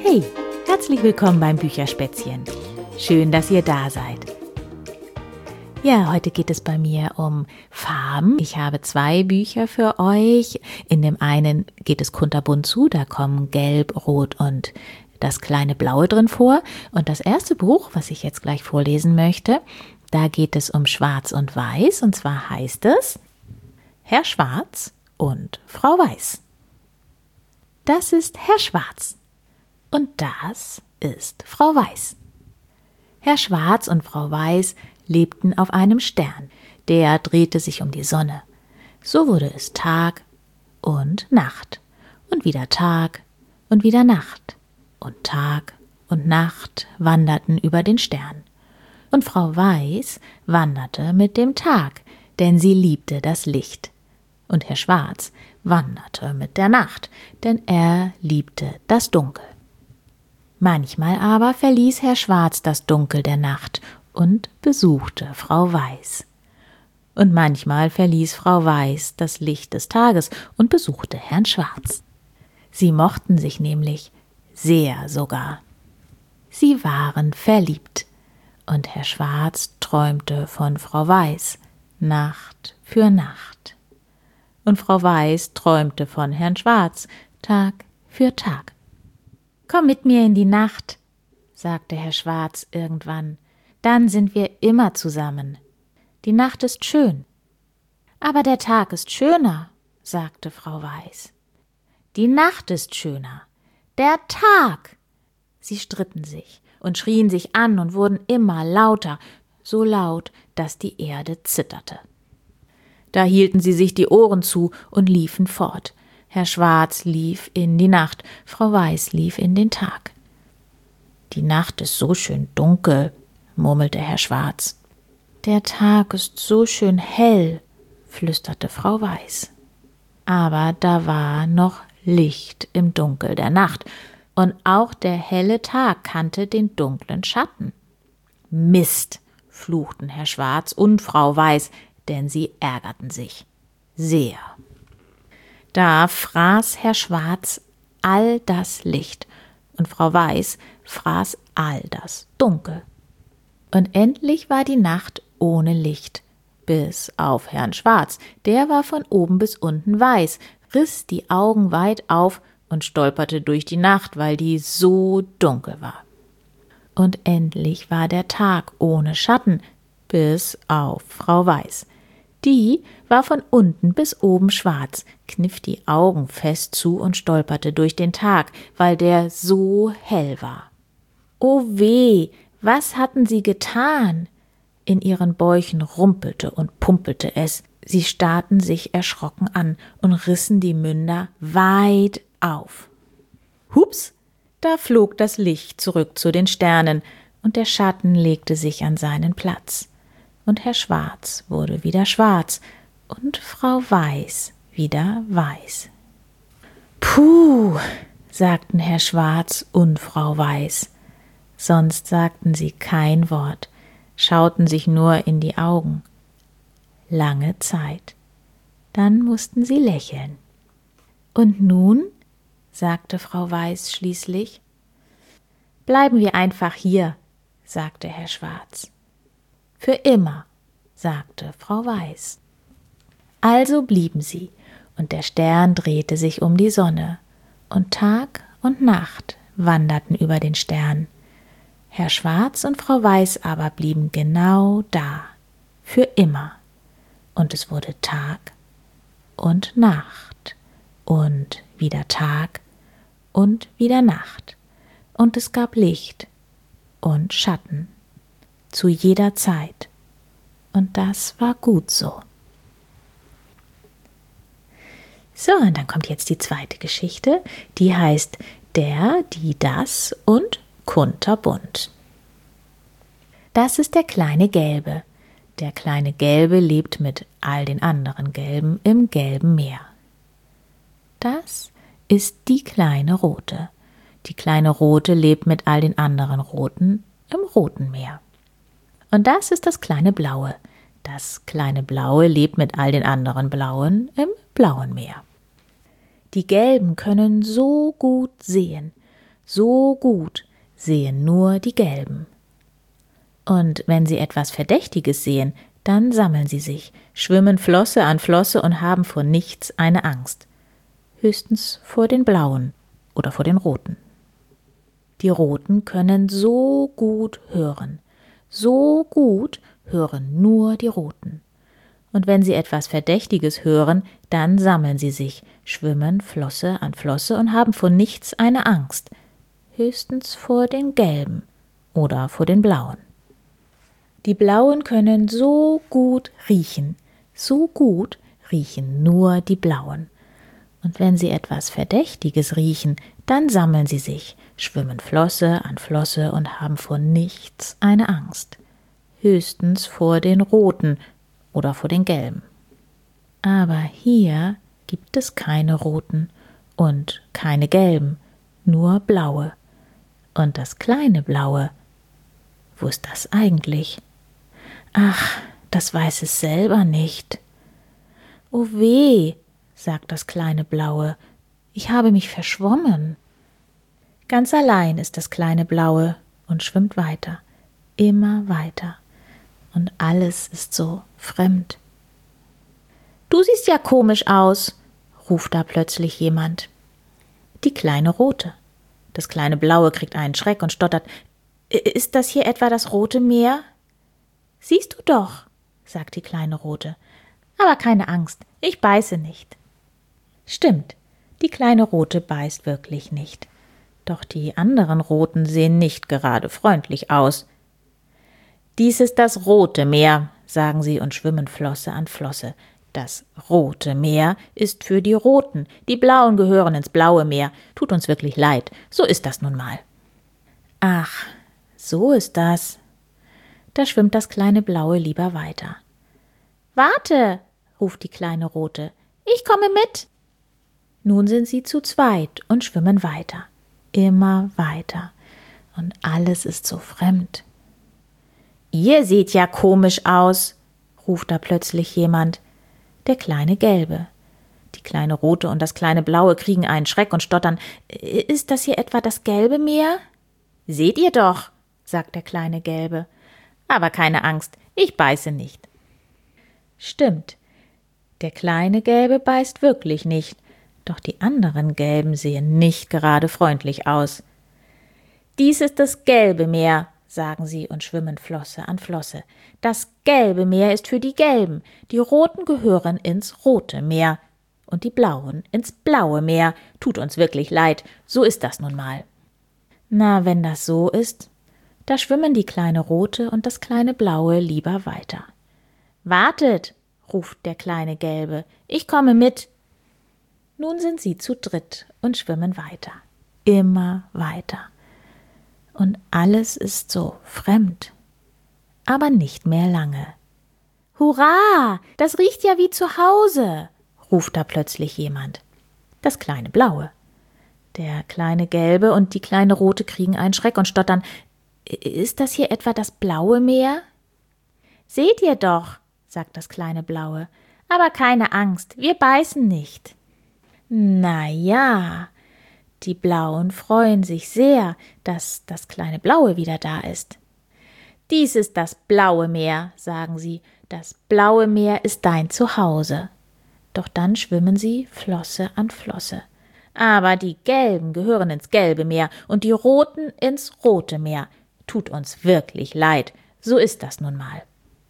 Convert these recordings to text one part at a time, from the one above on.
Hey, herzlich willkommen beim Bücherspätzchen. Schön, dass ihr da seid. Ja, heute geht es bei mir um Farben. Ich habe 2 Bücher für euch. In dem einen geht es kunterbunt zu, da kommen Gelb, Rot und das kleine Blaue drin vor. Und das erste Buch, was ich jetzt gleich vorlesen möchte, da geht es um Schwarz und Weiß. Und zwar heißt es Herr Schwarz und Frau Weiß. Das ist Herr Schwarz und das ist Frau Weiß. Herr Schwarz und Frau Weiß lebten auf einem Stern, der drehte sich um die Sonne. So wurde es Tag und Nacht und wieder Tag und wieder Nacht und Tag und Nacht wanderten über den Stern. Und Frau Weiß wanderte mit dem Tag, denn sie liebte das Licht. Und Herr Schwarz wanderte mit der Nacht, denn er liebte das Dunkel. Manchmal aber verließ Herr Schwarz das Dunkel der Nacht und besuchte Frau Weiß. Und manchmal verließ Frau Weiß das Licht des Tages und besuchte Herrn Schwarz. Sie mochten sich nämlich sehr sogar. Sie waren verliebt, und Herr Schwarz träumte von Frau Weiß Nacht für Nacht. Und Frau Weiß träumte von Herrn Schwarz Tag für Tag. »Komm mit mir in die Nacht«, sagte Herr Schwarz irgendwann, »dann sind wir immer zusammen. Die Nacht ist schön.« »Aber der Tag ist schöner«, sagte Frau Weiß. »Die Nacht ist schöner. Der Tag!« Sie stritten sich und schrien sich an und wurden immer lauter, so laut, dass die Erde zitterte. Da hielten sie sich die Ohren zu und liefen fort. Herr Schwarz lief in die Nacht, Frau Weiß lief in den Tag. »Die Nacht ist so schön dunkel«, murmelte Herr Schwarz. »Der Tag ist so schön hell«, flüsterte Frau Weiß. Aber da war noch Licht im Dunkel der Nacht, und auch der helle Tag kannte den dunklen Schatten. »Mist«, fluchten Herr Schwarz und Frau Weiß, denn sie ärgerten sich sehr. Da fraß Herr Schwarz all das Licht und Frau Weiß fraß all das Dunkel. Und endlich war die Nacht ohne Licht, bis auf Herrn Schwarz. Der war von oben bis unten weiß, riss die Augen weit auf und stolperte durch die Nacht, weil die so dunkel war. Und endlich war der Tag ohne Schatten, bis auf Frau Weiß. Die war von unten bis oben schwarz, kniff die Augen fest zu und stolperte durch den Tag, weil der so hell war. Oh weh, was hatten sie getan? In ihren Bäuchen rumpelte und pumpelte es. Sie starrten sich erschrocken an und rissen die Münder weit auf. Hups, da flog das Licht zurück zu den Sternen und der Schatten legte sich an seinen Platz. Und Herr Schwarz wurde wieder schwarz und Frau Weiß wieder weiß. »Puh«, sagten Herr Schwarz und Frau Weiß. Sonst sagten sie kein Wort, schauten sich nur in die Augen. Lange Zeit. Dann mussten sie lächeln. »Und nun«, sagte Frau Weiß schließlich. »Bleiben wir einfach hier«, sagte Herr Schwarz. »Für immer«, sagte Frau Weiß. Also blieben sie, und der Stern drehte sich um die Sonne, und Tag und Nacht wanderten über den Stern. Herr Schwarz und Frau Weiß aber blieben genau da, für immer, und es wurde Tag und Nacht und wieder Tag und wieder Nacht, und es gab Licht und Schatten zu jeder Zeit. Und das war gut so. So, und dann kommt jetzt die zweite Geschichte, die heißt Der, die, das und kunterbunt. Das ist der kleine Gelbe. Der kleine Gelbe lebt mit all den anderen Gelben im gelben Meer. Das ist die kleine Rote. Die kleine Rote lebt mit all den anderen Roten im roten Meer. Und das ist das kleine Blaue. Das kleine Blaue lebt mit all den anderen Blauen im blauen Meer. Die Gelben können so gut sehen, so gut sehen nur die Gelben. Und wenn sie etwas Verdächtiges sehen, dann sammeln sie sich, schwimmen Flosse an Flosse und haben vor nichts eine Angst. Höchstens vor den Blauen oder vor den Roten. Die Roten können so gut hören. So gut hören nur die Roten. Und wenn sie etwas Verdächtiges hören, dann sammeln sie sich, schwimmen Flosse an Flosse und haben vor nichts eine Angst. Höchstens vor den Gelben oder vor den Blauen. Die Blauen können so gut riechen nur die Blauen. Und wenn sie etwas Verdächtiges riechen, dann sammeln sie sich, schwimmen Flosse an Flosse und haben vor nichts eine Angst. Höchstens vor den Roten oder vor den Gelben. Aber hier gibt es keine Roten und keine Gelben, nur Blaue. Und das kleine Blaue, wo ist das eigentlich? Ach, das weiß es selber nicht. Oh weh, sagt das kleine Blaue, ich habe mich verschwommen. Ganz allein ist das kleine Blaue und schwimmt weiter, immer weiter. Und alles ist so fremd. »Du siehst ja komisch aus«, ruft da plötzlich jemand. Die kleine Rote. Das kleine Blaue kriegt einen Schreck und stottert. »Ist das hier etwa das Rote Meer?« »Siehst du doch«, sagt die kleine Rote. »Aber keine Angst, ich beiße nicht.« Stimmt, die kleine Rote beißt wirklich nicht. Doch die anderen Roten sehen nicht gerade freundlich aus. »Dies ist das Rote Meer«, sagen sie und schwimmen Flosse an Flosse. »Das Rote Meer ist für die Roten, die Blauen gehören ins Blaue Meer. Tut uns wirklich leid, so ist das nun mal.« »Ach, so ist das.« Da schwimmt das kleine Blaue lieber weiter. »Warte«, ruft die kleine Rote, »ich komme mit.« Nun sind sie zu zweit und schwimmen weiter, immer weiter. Und alles ist so fremd. »Ihr seht ja komisch aus«, ruft da plötzlich jemand. Der kleine Gelbe. Die kleine Rote und das kleine Blaue kriegen einen Schreck und stottern. »Ist das hier etwa das Gelbe Meer?« »Seht ihr doch«, sagt der kleine Gelbe. »Aber keine Angst, ich beiße nicht.« Stimmt, der kleine Gelbe beißt wirklich nicht, doch die anderen Gelben sehen nicht gerade freundlich aus. »Dies ist das Gelbe Meer«, sagen sie und schwimmen Flosse an Flosse. »Das Gelbe Meer ist für die Gelben, die Roten gehören ins Rote Meer und die Blauen ins Blaue Meer. Tut uns wirklich leid, so ist das nun mal.« Na, wenn das so ist, da schwimmen die kleine Rote und das kleine Blaue lieber weiter. »Wartet«, ruft der kleine Gelbe, »ich komme mit.« Nun sind sie zu dritt und schwimmen weiter, immer weiter. Und alles ist so fremd, aber nicht mehr lange. »Hurra, das riecht ja wie zu Hause«, ruft da plötzlich jemand. Das kleine Blaue. Der kleine Gelbe und die kleine Rote kriegen einen Schreck und stottern. »Ist das hier etwa das Blaue Meer?« »Seht ihr doch«, sagt das kleine Blaue, »aber keine Angst, wir beißen nicht.« Na ja, die Blauen freuen sich sehr, dass das kleine Blaue wieder da ist. »Dies ist das Blaue Meer«, sagen sie, »das Blaue Meer ist dein Zuhause.« Doch dann schwimmen sie Flosse an Flosse. »Aber die Gelben gehören ins Gelbe Meer und die Roten ins Rote Meer. Tut uns wirklich leid, so ist das nun mal.«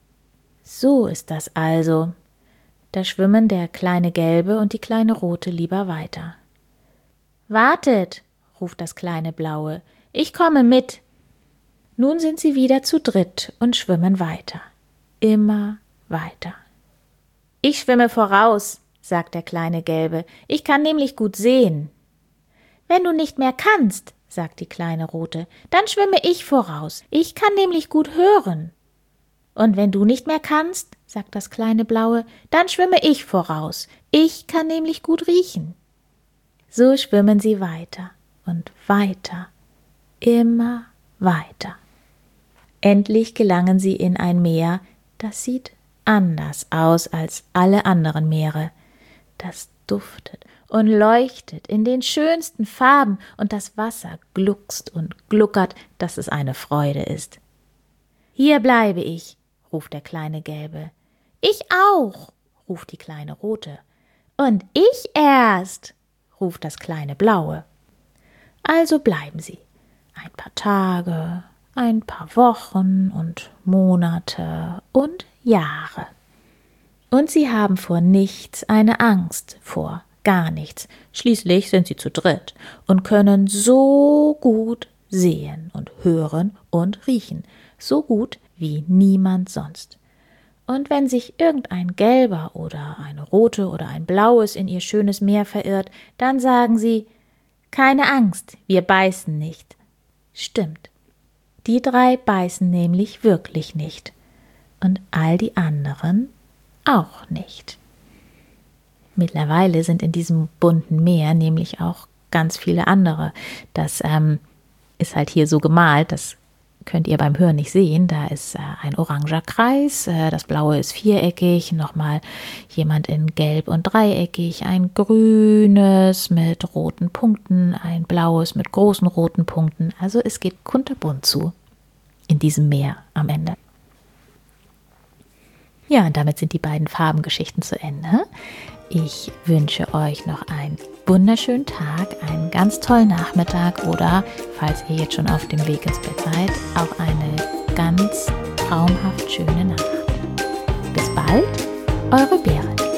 So ist das also. Da schwimmen der kleine Gelbe und die kleine Rote lieber weiter. »Wartet«, ruft das kleine Blaue, »ich komme mit.« Nun sind sie wieder zu dritt und schwimmen weiter, immer weiter. »Ich schwimme voraus«, sagt der kleine Gelbe, »ich kann nämlich gut sehen.« »Wenn du nicht mehr kannst«, sagt die kleine Rote, »dann schwimme ich voraus, ich kann nämlich gut hören.« »Und wenn du nicht mehr kannst«, sagt das kleine Blaue, »dann schwimme ich voraus, ich kann nämlich gut riechen.« So schwimmen sie weiter und weiter, immer weiter. Endlich gelangen sie in ein Meer, das sieht anders aus als alle anderen Meere. Das duftet und leuchtet in den schönsten Farben und das Wasser gluckst und gluckert, dass es eine Freude ist. »Hier bleibe ich«, ruft der kleine Gelbe. »Ich auch«, ruft die kleine Rote. »Und ich erst«, ruft das kleine Blaue. Also bleiben sie. Ein paar Tage, ein paar Wochen und Monate und Jahre. Und sie haben vor nichts eine Angst, vor gar nichts. Schließlich sind sie zu dritt und können so gut sehen und hören und riechen, so gut wie niemand sonst. Und wenn sich irgendein Gelber oder eine Rote oder ein Blaues in ihr schönes Meer verirrt, dann sagen sie: »Keine Angst, wir beißen nicht.« Stimmt. Die 3 beißen nämlich wirklich nicht. Und all die anderen auch nicht. Mittlerweile sind in diesem bunten Meer nämlich auch ganz viele andere. Das ist halt hier so gemalt, das könnt ihr beim Hören nicht sehen. Da ist ein oranger Kreis, das blaue ist viereckig, nochmal jemand in gelb und dreieckig, ein grünes mit roten Punkten, ein blaues mit großen roten Punkten. Also es geht kunterbunt zu in diesem Meer am Ende. Ja, und damit sind die beiden Farbengeschichten zu Ende. Ich wünsche euch noch einen wunderschönen Tag, einen ganz tollen Nachmittag oder, falls ihr jetzt schon auf dem Weg ins Bett seid, auch eine ganz traumhaft schöne Nacht. Bis bald, eure Berit.